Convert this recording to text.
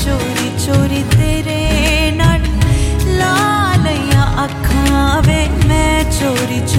चोरी चोरी तेरे नाल ला लिया अखां वे मैं चोरी